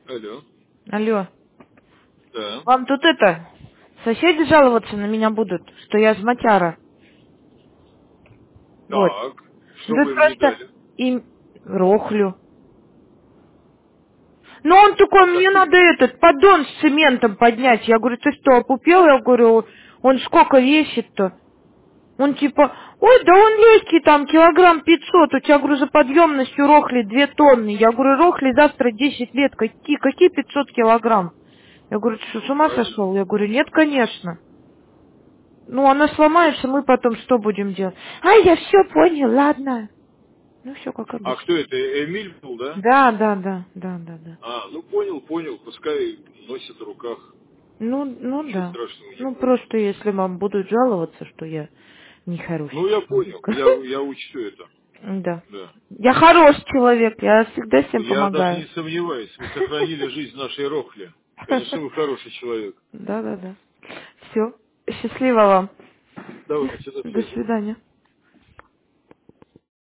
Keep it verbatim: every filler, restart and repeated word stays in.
Алло. Алло. Да. Вам тут это, соседи жаловаться на меня будут, что я жматяра. Вот. Так. Ну Что тут вы им не просто дали? им рохлю. Ну он такой, мне Какую? надо этот поддон с цементом поднять. Я говорю, ты что, опупел? Я говорю, он сколько весит-то? Он типа, ой, да он легкий там, килограмм пятьсот. У тебя, говорю, за подъемностью рохли две тонны. Я говорю, рохли завтра десять лет. Какие, какие пятьсот килограмм? Я говорю, ты что, с Ну, ума правильно. сошел? Я говорю, нет, конечно. Ну, она сломается, мы потом что будем делать? А, я все понял, ладно. Ну, все как А кто обычно. это? Эмиль был, да? Да, да, да, да, да, да. А, ну понял, понял. Пускай носит в руках. Ну, ну Ничего да. страшного не Ну, будет. просто если вам будут жаловаться, что я нехороший Ну, я человек. понял. Я, я учту это. Да. Да. Я хороший человек, я всегда всем Я даже не помогаю. сомневаюсь. Вы сохранили жизнь нашей Рохли. Конечно, вы хороший человек. Да, да, да. Все. Счастливо вам. Давайте, до До связи. свидания.